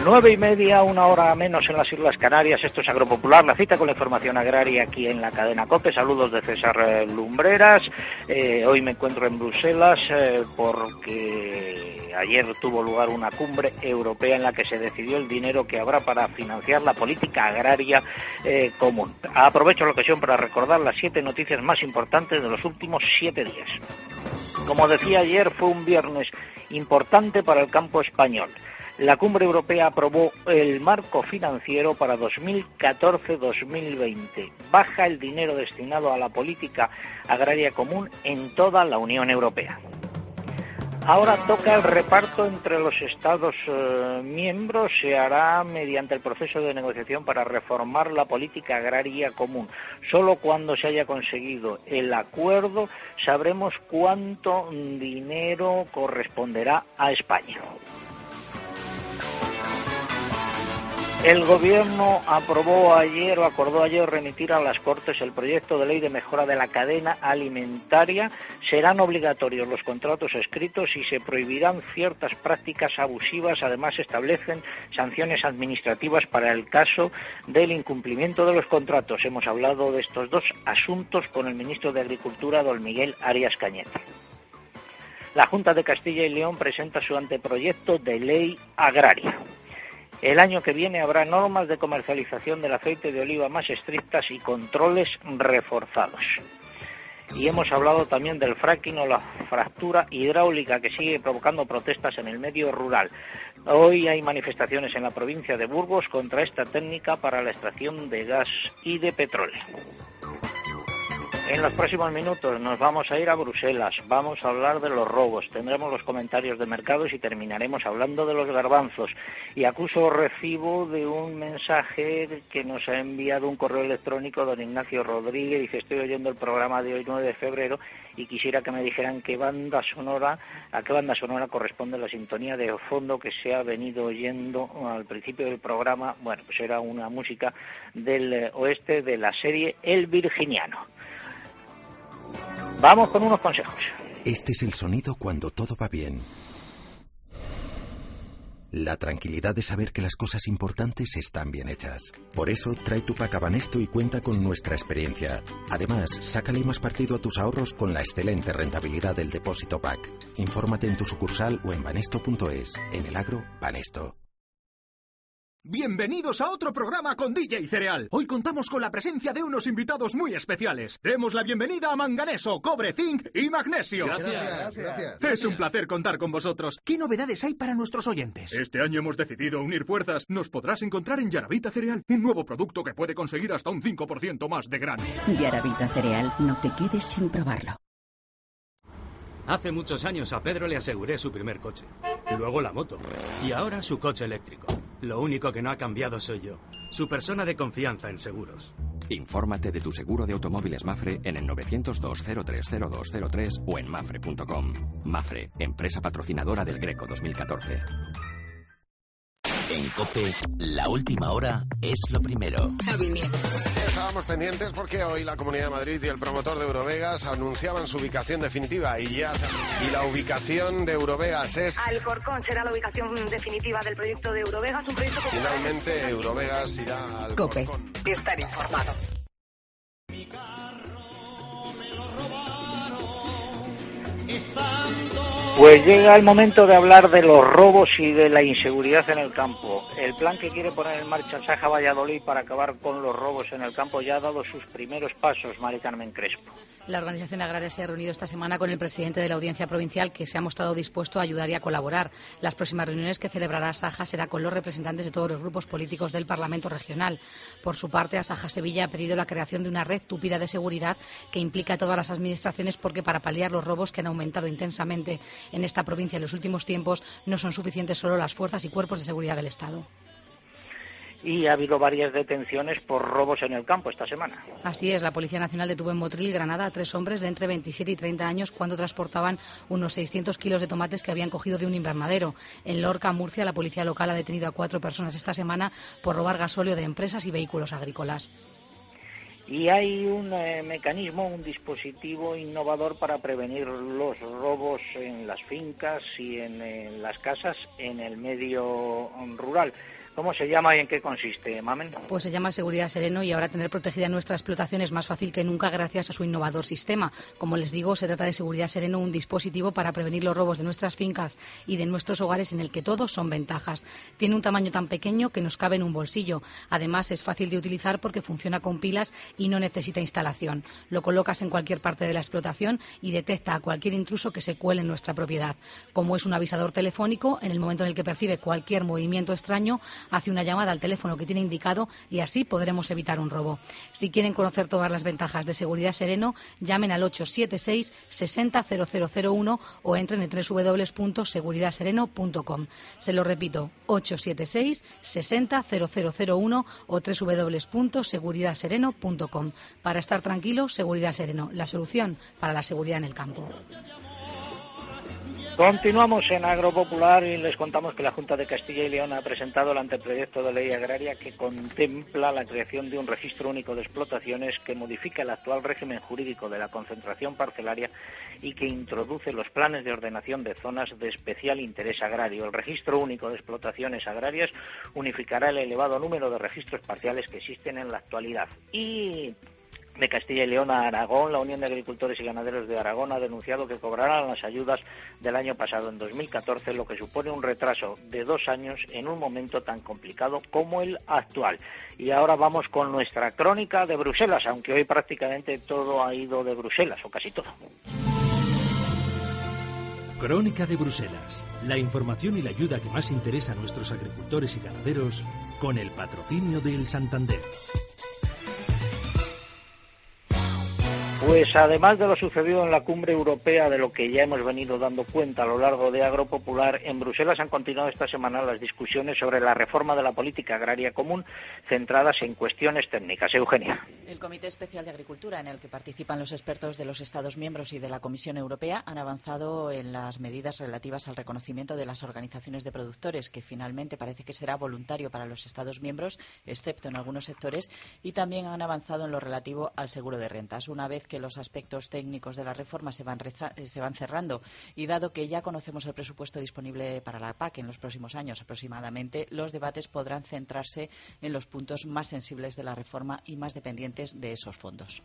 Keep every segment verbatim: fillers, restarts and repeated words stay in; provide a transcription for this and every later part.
Nueve y media, una hora menos en las Islas Canarias. Esto es Agropopular, la cita con la información agraria aquí en la cadena COPE. Saludos de César Lumbreras. Eh, hoy me encuentro en Bruselas eh, porque ayer tuvo lugar una cumbre europea en la que se decidió el dinero que habrá para financiar la política agraria eh, común. Aprovecho la ocasión para recordar las siete noticias más importantes de los últimos siete días. Como decía ayer, fue un viernes importante para el campo español. La Cumbre Europea aprobó el marco financiero para dos mil catorce a dos mil veinte. Baja el dinero destinado a la política agraria común en toda la Unión Europea. Ahora toca el reparto entre los Estados eh, miembros. Se hará mediante el proceso de negociación para reformar la política agraria común. Solo cuando se haya conseguido el acuerdo sabremos cuánto dinero corresponderá a España. El Gobierno aprobó ayer o acordó ayer remitir a las Cortes el proyecto de ley de mejora de la cadena alimentaria. Serán obligatorios los contratos escritos y se prohibirán ciertas prácticas abusivas. Además, se establecen sanciones administrativas para el caso del incumplimiento de los contratos. Hemos hablado de estos dos asuntos con el ministro de Agricultura, don Miguel Arias Cañete. La Junta de Castilla y León presenta su anteproyecto de ley agraria. El año que viene habrá normas de comercialización del aceite de oliva más estrictas y controles reforzados. Y hemos hablado también del fracking o la fractura hidráulica que sigue provocando protestas en el medio rural. Hoy hay manifestaciones en la provincia de Burgos contra esta técnica para la extracción de gas y de petróleo. En los próximos minutos nos vamos a ir a Bruselas, vamos a hablar de los robos, tendremos los comentarios de mercados y terminaremos hablando de los garbanzos. Y acuso recibo de un mensaje que nos ha enviado un correo electrónico don Ignacio Rodríguez. Dice: estoy oyendo el programa de hoy, nueve de febrero, y quisiera que me dijeran qué banda sonora, a qué banda sonora corresponde la sintonía de fondo que se ha venido oyendo al principio del programa. Bueno, pues era una música del oeste de la serie El Virginiano. Vamos con unos consejos. Este es el sonido cuando todo va bien. La tranquilidad de saber que las cosas importantes están bien hechas. Por eso, trae tu pack a Banesto y cuenta con nuestra experiencia. Además, sácale más partido a tus ahorros con la excelente rentabilidad del depósito pack. Infórmate en tu sucursal o en banesto punto es. En el agro, Banesto. Bienvenidos a otro programa con D J Cereal. Hoy contamos con la presencia de unos invitados muy especiales. Demos la bienvenida a Manganeso, Cobre, Zinc y Magnesio. Gracias, gracias, gracias. Es un placer contar con vosotros. ¿Qué novedades hay para nuestros oyentes? Este año hemos decidido unir fuerzas. Nos podrás encontrar en Yaravita Cereal, un nuevo producto que puede conseguir hasta un cinco por ciento más de grano. Yaravita Cereal, no te quedes sin probarlo. Hace muchos años a Pedro le aseguré su primer coche, luego la moto y ahora su coche eléctrico. Lo único que no ha cambiado soy yo, su persona de confianza en seguros. Infórmate de tu seguro de automóviles Mafre en el novecientos dos cero tres cero dos cero tres o en mafre punto com. Mafre, empresa patrocinadora del Greco dos mil catorce. En COPE, la última hora es lo primero. Javi Nieves. Estábamos pendientes porque hoy la Comunidad de Madrid y el promotor de Eurovegas anunciaban su ubicación definitiva y ya y la ubicación de Eurovegas es... Alcorcón será la ubicación definitiva del proyecto de Eurovegas, un proyecto que... Finalmente Eurovegas irá a Alcorcón. COPE. Estar informado. Mi carro me lo robaron estando... Pues llega el momento de hablar de los robos y de la inseguridad en el campo. El plan que quiere poner en marcha Saja Valladolid para acabar con los robos en el campo ya ha dado sus primeros pasos, Mari Carmen Crespo. La organización agraria se ha reunido esta semana con el presidente de la Audiencia Provincial, que se ha mostrado dispuesto a ayudar y a colaborar. Las próximas reuniones que celebrará Saja será con los representantes de todos los grupos políticos del Parlamento Regional. Por su parte, Asaja Sevilla ha pedido la creación de una red tupida de seguridad que implica a todas las administraciones, porque para paliar los robos que han aumentado intensamente en esta provincia en los últimos tiempos no son suficientes solo las fuerzas y cuerpos de seguridad del Estado. Y ha habido varias detenciones por robos en el campo esta semana. Así es, la Policía Nacional detuvo en Motril, Granada, a tres hombres de entre veintisiete y treinta años cuando transportaban unos seiscientos kilos de tomates que habían cogido de un invernadero. En Lorca, Murcia, la policía local ha detenido a cuatro personas esta semana por robar gasóleo de empresas y vehículos agrícolas. Y hay un eh, mecanismo, un dispositivo innovador para prevenir los robos en las fincas y en, en las casas en el medio rural. ¿Cómo se llama y en qué consiste, Mamen? Pues se llama Seguridad Sereno y ahora tener protegida nuestra explotación es más fácil que nunca gracias a su innovador sistema. Como les digo, se trata de Seguridad Sereno, un dispositivo para prevenir los robos de nuestras fincas y de nuestros hogares en el que todos son ventajas. Tiene un tamaño tan pequeño que nos cabe en un bolsillo. Además, es fácil de utilizar porque funciona con pilas y no necesita instalación. Lo colocas en cualquier parte de la explotación y detecta a cualquier intruso que se cuele en nuestra propiedad. Como es un avisador telefónico, en el momento en el que percibe cualquier movimiento extraño, hace una llamada al teléfono que tiene indicado y así podremos evitar un robo. Si quieren conocer todas las ventajas de Seguridad Sereno, llamen al ocho siete seis, seis cero cero cero cero uno o entren en doble u doble u doble u punto seguridad sereno punto com. Se lo repito, ocho siete seis, seis cero cero cero cero uno o doble u doble u doble u punto seguridad sereno punto com. Para estar tranquilo, Seguridad Sereno, la solución para la seguridad en el campo. Continuamos en Agropopular y les contamos que la Junta de Castilla y León ha presentado el anteproyecto de ley agraria que contempla la creación de un registro único de explotaciones que modifica el actual régimen jurídico de la concentración parcelaria y que introduce los planes de ordenación de zonas de especial interés agrario. El registro único de explotaciones agrarias unificará el elevado número de registros parciales que existen en la actualidad. Y de Castilla y León a Aragón, la Unión de Agricultores y Ganaderos de Aragón ha denunciado que cobrarán las ayudas del año pasado, en dos mil catorce, lo que supone un retraso de dos años en un momento tan complicado como el actual. Y ahora vamos con nuestra crónica de Bruselas, aunque hoy prácticamente todo ha ido de Bruselas, o casi todo. Crónica de Bruselas, la información y la ayuda que más interesa a nuestros agricultores y ganaderos, con el patrocinio del Santander. Pues además de lo sucedido en la cumbre europea, de lo que ya hemos venido dando cuenta a lo largo de Agropopular, en Bruselas han continuado esta semana las discusiones sobre la reforma de la política agraria común, centradas en cuestiones técnicas. Eugenia. El Comité Especial de Agricultura, en el que participan los expertos de los Estados miembros y de la Comisión Europea, han avanzado en las medidas relativas al reconocimiento de las organizaciones de productores, que finalmente parece que será voluntario para los Estados miembros, excepto en algunos sectores, y también han avanzado en lo relativo al seguro de rentas. Una vez que los aspectos técnicos de la reforma se van, reza, se van cerrando y dado que ya conocemos el presupuesto disponible para la P A C en los próximos años aproximadamente, los debates podrán centrarse en los puntos más sensibles de la reforma y más dependientes de esos fondos.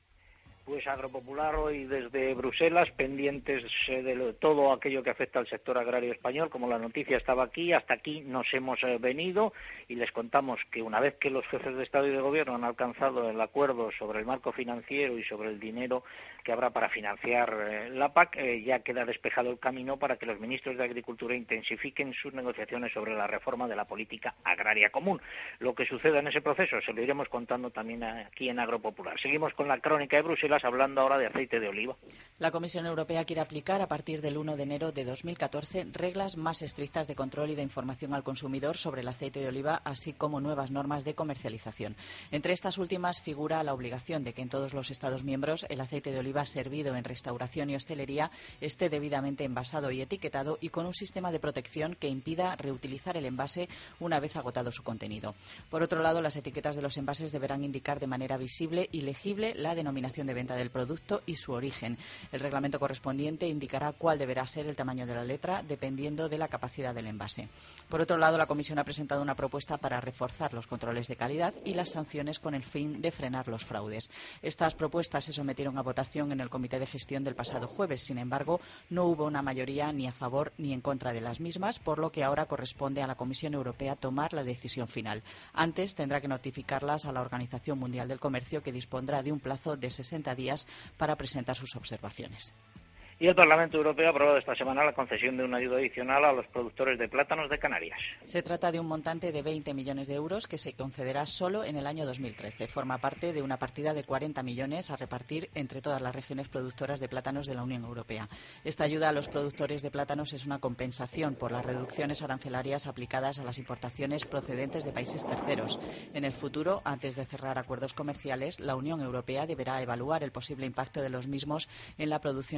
Pues Agropopular hoy desde Bruselas, pendientes de todo aquello que afecta al sector agrario español. Como la noticia estaba aquí, hasta aquí nos hemos venido y les contamos que una vez que los jefes de Estado y de Gobierno han alcanzado el acuerdo sobre el marco financiero y sobre el dinero que habrá para financiar la P A C, ya queda despejado el camino para que los ministros de Agricultura intensifiquen sus negociaciones sobre la reforma de la política agraria común. Lo que suceda en ese proceso se lo iremos contando también aquí en Agropopular. Seguimos con la crónica de Bruselas, hablando ahora de aceite de oliva. La Comisión Europea quiere aplicar a partir del uno de enero de dos mil catorce reglas más estrictas de control y de información al consumidor sobre el aceite de oliva, así como nuevas normas de comercialización. Entre estas últimas figura la obligación de que en todos los Estados miembros el aceite de oliva servido en restauración y hostelería esté debidamente envasado y etiquetado y con un sistema de protección que impida reutilizar el envase una vez agotado su contenido. Por otro lado, las etiquetas de los envases deberán indicar de manera visible y legible la denominación de venta del producto y su origen. El reglamento correspondiente indicará cuál deberá ser el tamaño de la letra dependiendo de la capacidad del envase. Por otro lado, la Comisión ha presentado una propuesta para reforzar los controles de calidad y las sanciones con el fin de frenar los fraudes. Estas propuestas se sometieron a votación en el Comité de Gestión del pasado jueves. Sin embargo, no hubo una mayoría ni a favor ni en contra de las mismas, por lo que ahora corresponde a la Comisión Europea tomar la decisión final. Antes tendrá que notificarlas a la Organización Mundial del Comercio, que dispondrá de un plazo de sesenta días para presentar sus observaciones. Y el Parlamento Europeo ha aprobado esta semana la concesión de una ayuda adicional a los productores de plátanos de Canarias. Se trata de un montante de veinte millones de euros que se concederá solo en el año dos mil trece. Forma parte de una partida de cuarenta millones a repartir entre todas las regiones productoras de plátanos de la Unión Europea. Esta ayuda a los productores de plátanos es una compensación por las reducciones arancelarias aplicadas a las importaciones procedentes de países terceros. En el futuro, antes de cerrar acuerdos comerciales, la Unión Europea deberá evaluar el posible impacto de los mismos en la producción agrícola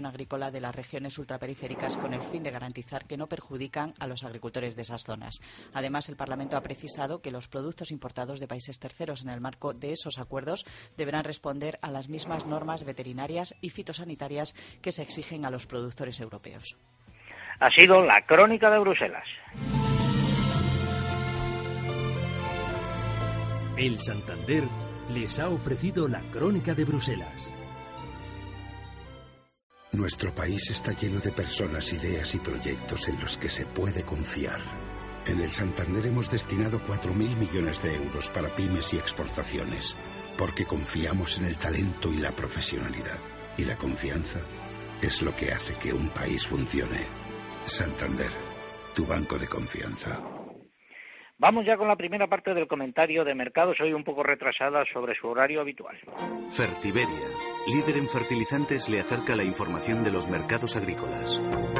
habla de las regiones ultraperiféricas con el fin de garantizar que no perjudican a los agricultores de esas zonas. Además, el Parlamento ha precisado que los productos importados de países terceros en el marco de esos acuerdos deberán responder a las mismas normas veterinarias y fitosanitarias que se exigen a los productores europeos. Ha sido la crónica de Bruselas. El Santander les ha ofrecido la crónica de Bruselas. Nuestro país está lleno de personas, ideas y proyectos en los que se puede confiar. En el Santander hemos destinado cuatro mil millones de euros para pymes y exportaciones, porque confiamos en el talento y la profesionalidad. Y la confianza es lo que hace que un país funcione. Santander, tu banco de confianza. Vamos ya con la primera parte del comentario de mercados, hoy un poco retrasada sobre su horario habitual. Fertiberia, líder en fertilizantes, le acerca la información de los mercados agrícolas.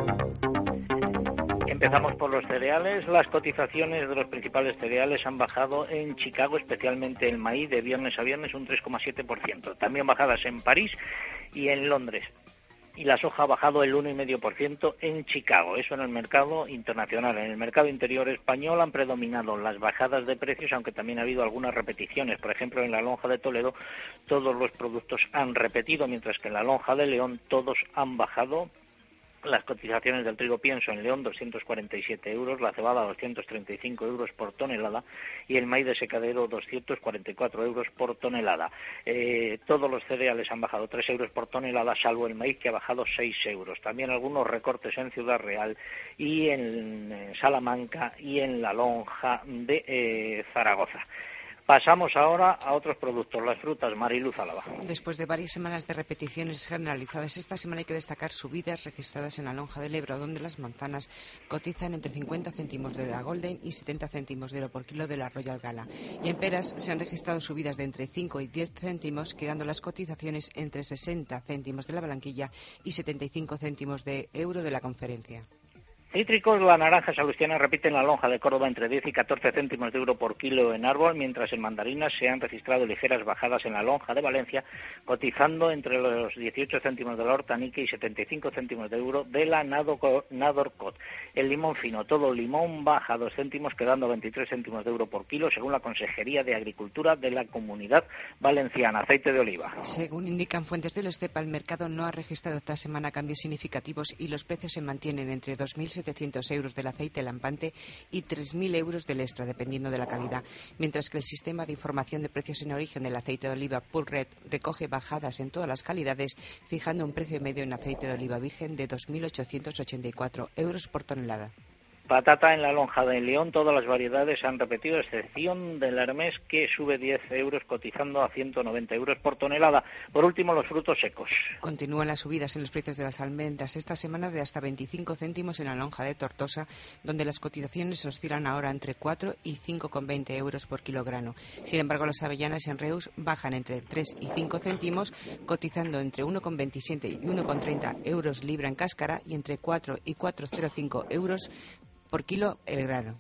Empezamos por los cereales. Las cotizaciones de los principales cereales han bajado en Chicago, especialmente el maíz, de viernes a viernes un tres coma siete por ciento. También bajadas en París y en Londres. Y la soja ha bajado el uno coma cinco por ciento en Chicago. Eso en el mercado internacional. En el mercado interior español han predominado las bajadas de precios, aunque también ha habido algunas repeticiones. Por ejemplo, en la lonja de Toledo todos los productos han repetido, mientras que en la lonja de León todos han bajado. Las cotizaciones del trigo pienso en León doscientos cuarenta y siete euros, la cebada doscientos treinta y cinco euros por tonelada y el maíz de secadero doscientos cuarenta y cuatro euros por tonelada. Eh, todos los cereales han bajado tres euros por tonelada, salvo el maíz que ha bajado seis euros. También algunos recortes en Ciudad Real y en, en Salamanca y en la lonja de eh, Zaragoza. Pasamos ahora a otros productos, las frutas. Mariluz Álava. Después de varias semanas de repeticiones generalizadas, esta semana hay que destacar subidas registradas en la lonja del Ebro, donde las manzanas cotizan entre cincuenta céntimos de la Golden y setenta céntimos de euro por kilo de la Royal Gala. Y en peras se han registrado subidas de entre cinco y diez céntimos, quedando las cotizaciones entre sesenta céntimos de la Blanquilla y setenta y cinco céntimos de euro de la Conferencia. Cítricos, la naranja salustiana repite en la lonja de Córdoba entre diez y catorce céntimos de euro por kilo en árbol, mientras en mandarinas se han registrado ligeras bajadas en la lonja de Valencia, cotizando entre los dieciocho céntimos de la hortanique y setenta y cinco céntimos de euro de la Nadorcot. El limón fino, todo limón baja dos céntimos, quedando veintitrés céntimos de euro por kilo, según la Consejería de Agricultura de la Comunidad Valenciana. Aceite de oliva. Según indican fuentes del Estepa, el mercado no ha registrado esta semana cambios significativos y los precios se mantienen entre dos mil setecientos euros del aceite lampante y tres mil euros del extra, dependiendo de la calidad, mientras que el sistema de información de precios en origen del aceite de oliva Pulred recoge bajadas en todas las calidades, fijando un precio medio en aceite de oliva virgen de dos mil ochocientos ochenta y cuatro euros por tonelada. Patata en la lonja de León, todas las variedades han repetido, excepción del Hermes, que sube diez euros, cotizando a ciento noventa euros por tonelada. Por último, los frutos secos. Continúan las subidas en los precios de las almendras esta semana de hasta veinticinco céntimos en la lonja de Tortosa, donde las cotizaciones oscilan ahora entre cuatro y cinco coma veinte euros por kilogramo. Sin embargo, las avellanas en Reus bajan entre tres y cinco céntimos, cotizando entre uno coma veintisiete y uno coma treinta euros libra en cáscara y entre cuatro y cuatro coma cero cinco euros por kilo el grano.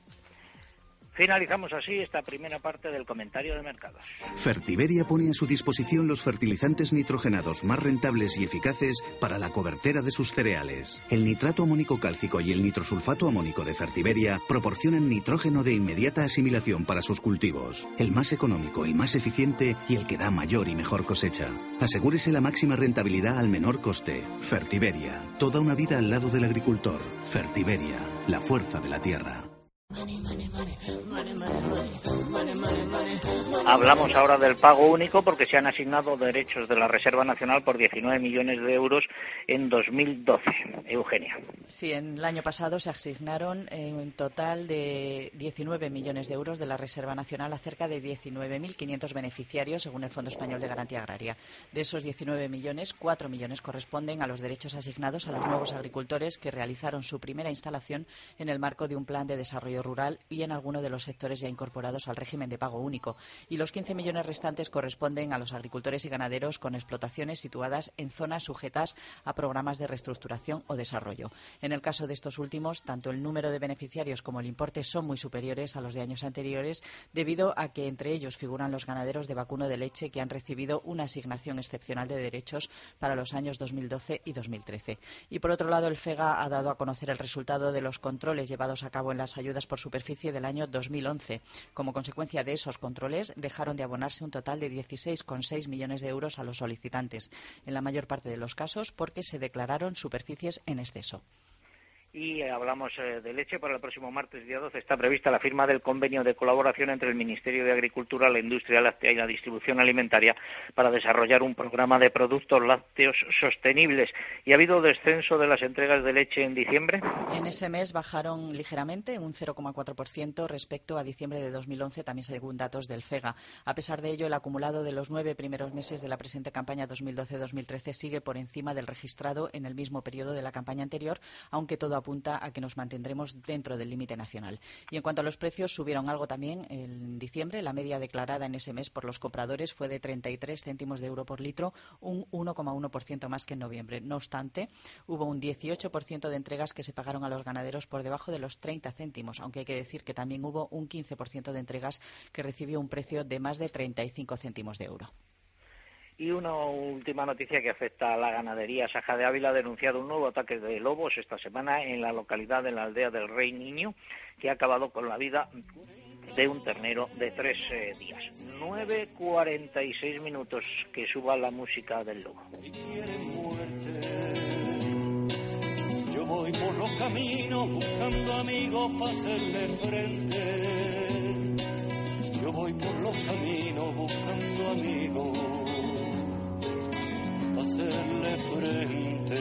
Finalizamos así esta primera parte del comentario de mercados. Fertiberia pone a su disposición los fertilizantes nitrogenados más rentables y eficaces para la cobertera de sus cereales. El nitrato amónico cálcico y el nitrosulfato amónico de Fertiberia proporcionan nitrógeno de inmediata asimilación para sus cultivos. El más económico, el más eficiente y el que da mayor y mejor cosecha. Asegúrese la máxima rentabilidad al menor coste. Fertiberia, toda una vida al lado del agricultor. Fertiberia, la fuerza de la tierra. Hablamos ahora del pago único porque se han asignado derechos de la Reserva Nacional por diecinueve millones de euros en dos mil doce. Eugenia. Sí, en el año pasado se asignaron un total de diecinueve millones de euros de la Reserva Nacional a cerca de diecinueve mil quinientos beneficiarios, según el Fondo Español de Garantía Agraria. De esos diecinueve millones, cuatro millones corresponden a los derechos asignados a los nuevos agricultores que realizaron su primera instalación en el marco de un plan de desarrollo rural y en alguno de los sectores ya incorporados al régimen de pago único. y los quince millones restantes corresponden a los agricultores y ganaderos con explotaciones situadas en zonas sujetas a programas de reestructuración o desarrollo. En el caso de estos últimos, tanto el número de beneficiarios como el importe son muy superiores a los de años anteriores, debido a que entre ellos figuran los ganaderos de vacuno de leche que han recibido una asignación excepcional de derechos para los años dos mil doce y dos mil trece. Y por otro lado, el FEGA ha dado a conocer el resultado de los controles llevados a cabo en las ayudas por superficie del año dos mil once. Como consecuencia de esos controles, dejaron de abonarse un total de dieciséis coma seis millones de euros a los solicitantes, en la mayor parte de los casos porque se declararon superficies en exceso. Y hablamos eh, de leche. Para el próximo martes, día doce, está prevista la firma del convenio de colaboración entre el Ministerio de Agricultura, la Industria Láctea y la Distribución Alimentaria para desarrollar un programa de productos lácteos sostenibles. ¿Y ha habido descenso de las entregas de leche en diciembre? En ese mes bajaron ligeramente, un cero coma cuatro por ciento respecto a diciembre de dos mil once, también según datos del FEGA. A pesar de ello, el acumulado de los nueve primeros meses de la presente campaña dos mil doce dos mil trece sigue por encima del registrado en el mismo periodo de la campaña anterior, aunque todo apunta a que nos mantendremos dentro del límite nacional. Y en cuanto a los precios, subieron algo también en diciembre. La media declarada en ese mes por los compradores fue de treinta y tres céntimos de euro por litro, un uno coma uno por ciento más que en noviembre. No obstante, hubo un dieciocho por ciento de entregas que se pagaron a los ganaderos por debajo de los treinta céntimos, aunque hay que decir que también hubo un quince por ciento de entregas que recibió un precio de más de treinta y cinco céntimos de euro. Y una última noticia que afecta a la ganadería. Saja de Ávila ha denunciado un nuevo ataque de lobos esta semana en la localidad de la aldea del Rey Niño, que ha acabado con la vida de un ternero de tres eh, días. nueve cuarenta y seis minutos, que suba la música del lobo. Yo voy por los caminos buscando amigos para hacerle frente. Yo voy por los caminos buscando amigos hacerle frente.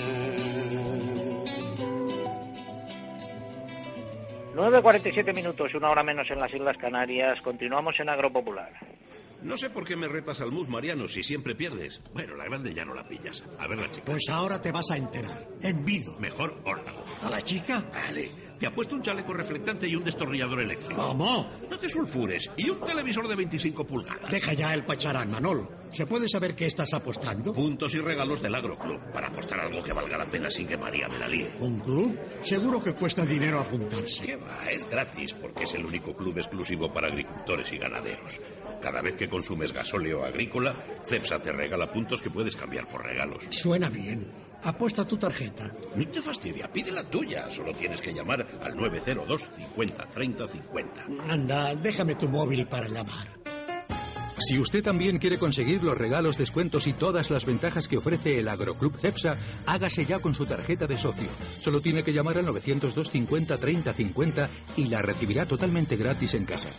nueve cuarenta y siete minutos, una hora menos en las Islas Canarias. Continuamos en Agropopular. No sé por qué me retas al mus, Mariano, si siempre pierdes. Bueno, la grande ya no la pillas. A ver la chica. Pues ahora te vas a enterar. Envido. Mejor órdago. ¿A la chica? Vale. Te ha puesto un chaleco reflectante y un destornillador eléctrico. ¿Cómo? No te sulfures. Y un televisor de veinticinco pulgadas. Deja ya el pacharán, Manol. ¿Se puede saber qué estás apostando? Puntos y regalos del Agroclub. Para apostar algo que valga la pena sin que María me la líe. ¿Un club? Seguro que cuesta dinero apuntarse. ¿Qué va? Es gratis, porque es el único club exclusivo para agricultores y ganaderos. Cada vez que consumes gasóleo agrícola, Cepsa te regala puntos que puedes cambiar por regalos. Suena bien. Apuesta tu tarjeta. No te fastidia, pide la tuya. Solo tienes que llamar al nueve cero dos cincuenta treinta cincuenta. Anda, déjame tu móvil para llamar. Si usted también quiere conseguir los regalos, descuentos y todas las ventajas que ofrece el Agroclub Cepsa, hágase ya con su tarjeta de socio. Solo tiene que llamar al nueve cero dos cincuenta treinta cincuenta y la recibirá totalmente gratis en casa.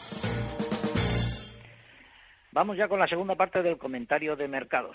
Vamos ya con la segunda parte del comentario de mercados.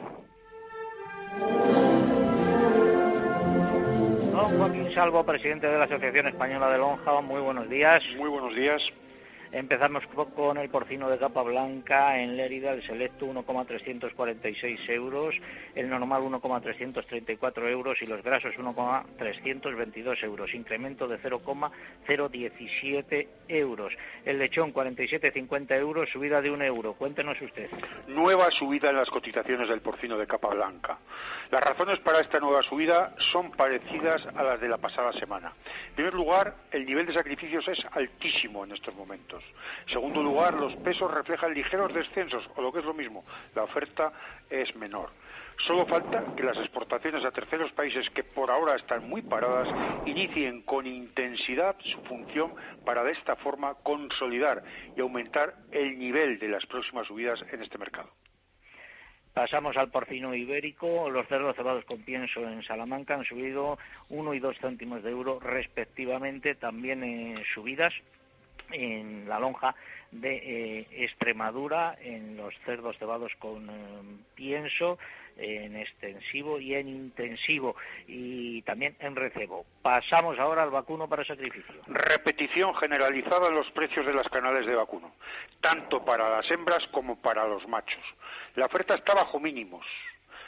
Don Joaquín Salvo, presidente de la Asociación Española de Lonja, muy buenos días. Muy buenos días. Empezamos con el porcino de capa blanca en Lérida, el selecto uno coma trescientos cuarenta y seis euros, el normal uno coma trescientos treinta y cuatro euros y los grasos uno coma trescientos veintidós euros, incremento de cero coma cero diecisiete euros. El lechón cuarenta y siete cincuenta euros, subida de un euro. Cuéntenos usted. Nueva subida en las cotizaciones del porcino de capa blanca. Las razones para esta nueva subida son parecidas a las de la pasada semana. En primer lugar, el nivel de sacrificios es altísimo en estos momentos. En segundo lugar, los pesos reflejan ligeros descensos, o lo que es lo mismo, la oferta es menor. Solo falta que las exportaciones a terceros países, que por ahora están muy paradas, inicien con intensidad su función para de esta forma consolidar y aumentar el nivel de las próximas subidas en este mercado. Pasamos al porcino ibérico. Los cerdos cebados con pienso en Salamanca han subido uno y dos céntimos de euro respectivamente, también en subidas en la lonja de eh, Extremadura, en los cerdos cebados con eh, pienso, en extensivo y en intensivo, y también en recebo. Pasamos ahora al vacuno para sacrificio. Repetición generalizada en los precios de las canales de vacuno, tanto para las hembras como para los machos. La oferta está bajo mínimos.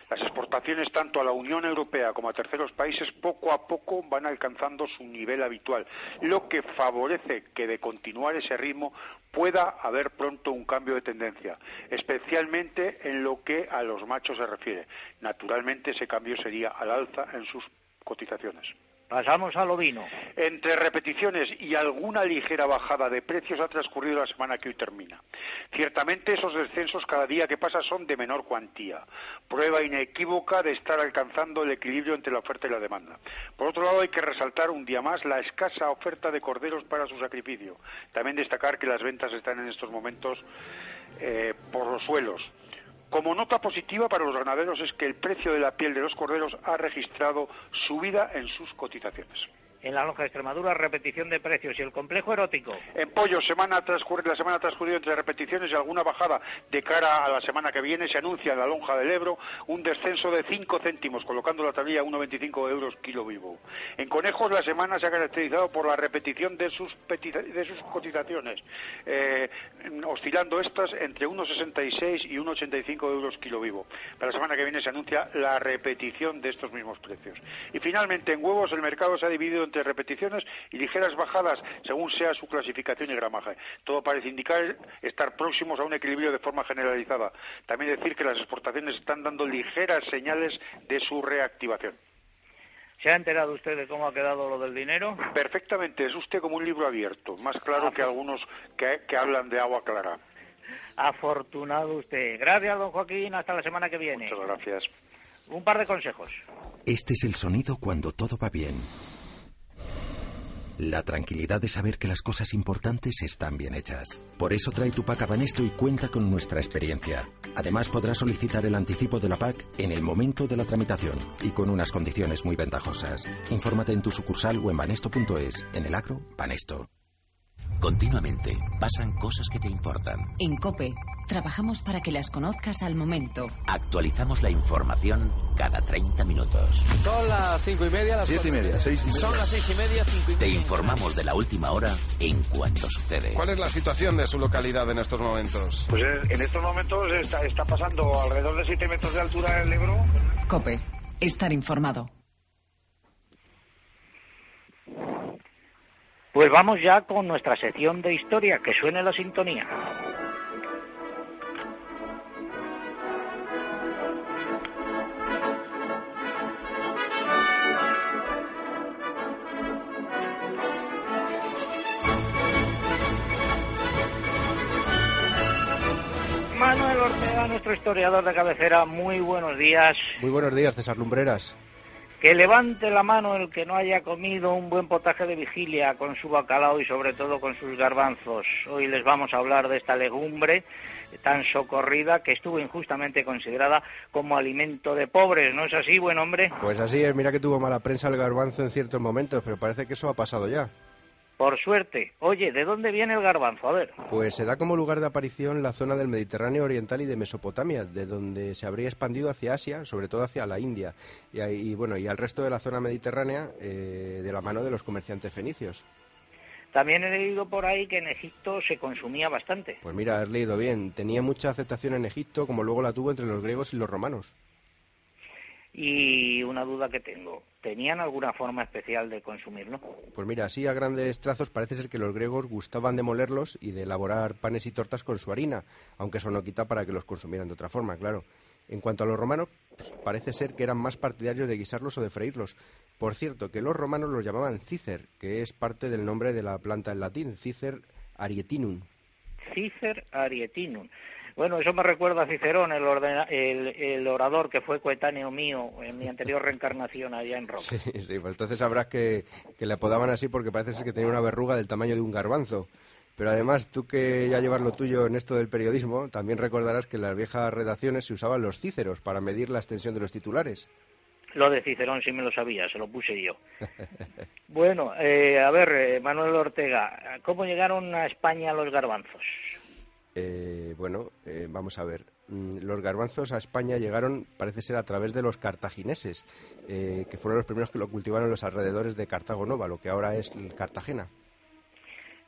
Las exportaciones tanto a la Unión Europea como a terceros países poco a poco van alcanzando su nivel habitual, lo que favorece que de continuar ese ritmo pueda haber pronto un cambio de tendencia, especialmente en lo que a los machos se refiere. Naturalmente ese cambio sería al alza en sus cotizaciones. Pasamos al ovino. Entre repeticiones y alguna ligera bajada de precios ha transcurrido la semana que hoy termina. Ciertamente esos descensos cada día que pasa son de menor cuantía, prueba inequívoca de estar alcanzando el equilibrio entre la oferta y la demanda. Por otro lado, hay que resaltar un día más la escasa oferta de corderos para su sacrificio. También destacar que las ventas están en estos momentos eh, por los suelos. Como nota positiva para los ganaderos es que el precio de la piel de los corderos ha registrado subida en sus cotizaciones. En la lonja de Extremadura, repetición de precios y el complejo erótico. En pollo, semana transcurri- la semana ha transcurrido entre repeticiones y alguna bajada. De cara a la semana que viene se anuncia en la lonja del Ebro un descenso de cinco céntimos, colocando la tablilla a uno coma veinticinco euros kilo vivo. En conejos, la semana se ha caracterizado por la repetición de sus, petiza- de sus cotizaciones, eh, oscilando estas entre uno coma sesenta y seis y uno coma ochenta y cinco euros kilo vivo. Para la semana que viene se anuncia la repetición de estos mismos precios. Y finalmente, en huevos, el mercado se ha dividido entre repeticiones y ligeras bajadas según sea su clasificación y gramaje. Todo parece indicar estar próximos a un equilibrio de forma generalizada. También decir que las exportaciones están dando ligeras señales de su reactivación. ¿Se ha enterado usted de cómo ha quedado lo del dinero? Perfectamente, es usted como un libro abierto, más claro ah, que algunos que, que hablan de agua clara. Afortunado usted. Gracias, don Joaquín, hasta la semana que viene. Muchas gracias. Un par de consejos. Este es el sonido cuando todo va bien. La tranquilidad de saber que las cosas importantes están bien hechas. Por eso trae tu pack a Banesto y cuenta con nuestra experiencia. Además podrás solicitar el anticipo de la P A C en el momento de la tramitación y con unas condiciones muy ventajosas. Infórmate en tu sucursal o en banesto punto es. En el agro, Banesto. Continuamente pasan cosas que te importan. En COPE trabajamos para que las conozcas al momento. Actualizamos la información cada treinta minutos. Son las cinco y media, las siete y media, seis y media. Son las seis y media, cinco y media. Te informamos de la última hora en cuanto sucede. ¿Cuál es la situación de su localidad en estos momentos? Pues en estos momentos está, está pasando alrededor de siete metros de altura el Ebro. COPE, estar informado. Pues vamos ya con nuestra sección de historia, que suene la sintonía. Manuel Ortega, nuestro historiador de cabecera, muy buenos días. Muy buenos días, César Lumbreras. Que levante la mano el que no haya comido un buen potaje de vigilia con su bacalao y sobre todo con sus garbanzos. Hoy les vamos a hablar de esta legumbre tan socorrida que estuvo injustamente considerada como alimento de pobres. ¿No es así, buen hombre? Pues así es, mira que tuvo mala prensa el garbanzo en ciertos momentos, pero parece que eso ha pasado ya. Por suerte. Oye, ¿de dónde viene el garbanzo? A ver. Pues se da como lugar de aparición la zona del Mediterráneo oriental y de Mesopotamia, de donde se habría expandido hacia Asia, sobre todo hacia la India, y, y bueno, y al resto de la zona mediterránea eh, de la mano de los comerciantes fenicios. También he leído por ahí que en Egipto se consumía bastante. Pues mira, has leído bien. Tenía mucha aceptación en Egipto, como luego la tuvo entre los griegos y los romanos. Y una duda que tengo, ¿tenían alguna forma especial de consumirlo? Pues mira, así a grandes trazos parece ser que los griegos gustaban de molerlos y de elaborar panes y tortas con su harina, aunque eso no quita para que los consumieran de otra forma, claro. En cuanto a los romanos, pues parece ser que eran más partidarios de guisarlos o de freírlos. Por cierto, que los romanos los llamaban cicer, que es parte del nombre de la planta en latín, Cicer arietinum. Cicer arietinum. Bueno, eso me recuerda a Cicerón, el, ordena, el, el orador que fue coetáneo mío en mi anterior reencarnación allá en Roma. Sí, sí, pues entonces sabrás que, que le apodaban así porque parece ser que tenía una verruga del tamaño de un garbanzo. Pero además, tú que ya llevas lo tuyo en esto del periodismo, también recordarás que en las viejas redacciones se usaban los cíceros para medir la extensión de los titulares. Lo de Cicerón sí me lo sabía, se lo puse yo. Bueno, eh, a ver, Manuel Ortega, ¿cómo llegaron a España los garbanzos? Eh, bueno, eh, vamos a ver. Los garbanzos a España llegaron, parece ser, a través de los cartagineses, eh, que fueron los primeros que lo cultivaron en los alrededores de Cartago Nova, lo que ahora es Cartagena.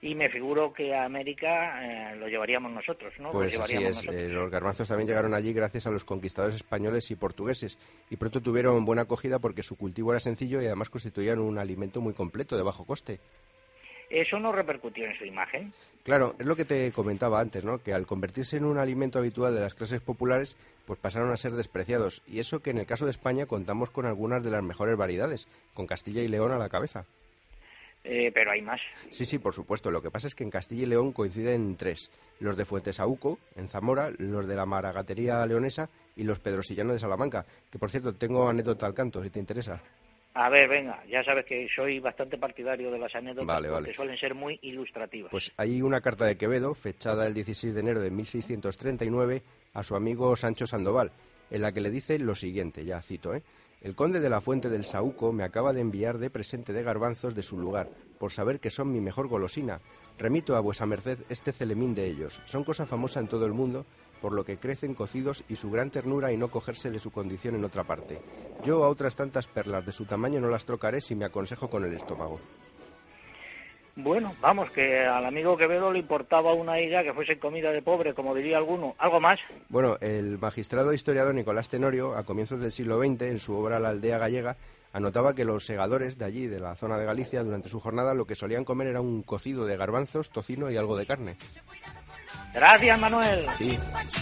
y me figuro que a América eh, lo llevaríamos nosotros, ¿no? Pues lo así es, eh, los garbanzos también llegaron allí gracias a los conquistadores españoles y portugueses, y pronto tuvieron buena acogida porque su cultivo era sencillo y además constituían un alimento muy completo, de bajo coste. ¿Eso no repercutió en su imagen? Claro, es lo que te comentaba antes, ¿no? Que al convertirse en un alimento habitual de las clases populares, pues pasaron a ser despreciados, y eso que en el caso de España contamos con algunas de las mejores variedades, con Castilla y León a la cabeza. Eh, pero hay más. Sí, sí, por supuesto. Lo que pasa es que en Castilla y León coinciden tres. Los de Fuentesauco, en Zamora, los de la Maragatería leonesa y los pedrosillanos de Salamanca. Que, por cierto, tengo anécdota al canto, si te interesa. A ver, venga, ya sabes que soy bastante partidario de las anécdotas vale, porque vale. suelen ser muy ilustrativas. Pues hay una carta de Quevedo, fechada el dieciséis de enero de mil seiscientos treinta y nueve, a su amigo Sancho Sandoval, en la que le dice lo siguiente, ya cito, ¿eh? El conde de la Fuente del Saúco me acaba de enviar de presente de garbanzos de su lugar, por saber que son mi mejor golosina. Remito a vuesa merced este celemín de ellos. Son cosa famosa en todo el mundo, por lo que crecen cocidos y su gran ternura y no cogerse de su condición en otra parte. Yo a otras tantas perlas de su tamaño no las trocaré si me aconsejo con el estómago. Bueno, vamos, que al amigo Quevedo le importaba una higa que fuese comida de pobre, como diría alguno. ¿Algo más? Bueno, el magistrado historiador Nicolás Tenorio, a comienzos del siglo veinte, en su obra La aldea gallega, anotaba que los segadores de allí, de la zona de Galicia, durante su jornada lo que solían comer era un cocido de garbanzos, tocino y algo de carne. Gracias, Manuel. Sí.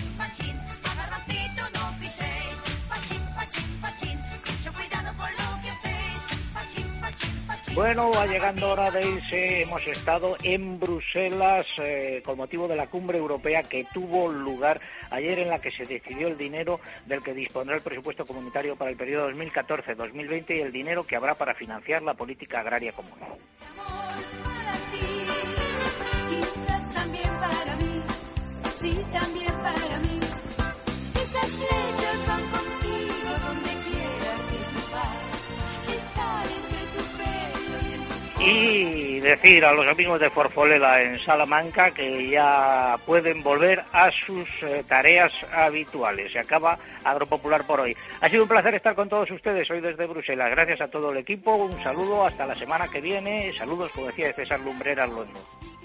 Bueno, va llegando hora de irse. Hemos estado en Bruselas eh, con motivo de la cumbre europea que tuvo lugar ayer, en la que se decidió el dinero del que dispondrá el presupuesto comunitario para el periodo dos mil catorce dos mil veinte y el dinero que habrá para financiar la política agraria común. Quizás también para mí, sí, también para mí. Esas flechas van contigo donde quiera que tú vas. Estar entre tu pelo y en tu... Y decir a los amigos de Forfolela en Salamanca que ya pueden volver a sus eh, tareas habituales. Se acaba Agropopular por hoy. Ha sido un placer estar con todos ustedes hoy desde Bruselas. Gracias a todo el equipo. Un saludo hasta la semana que viene. Saludos, como decía César Lumbreras Londo.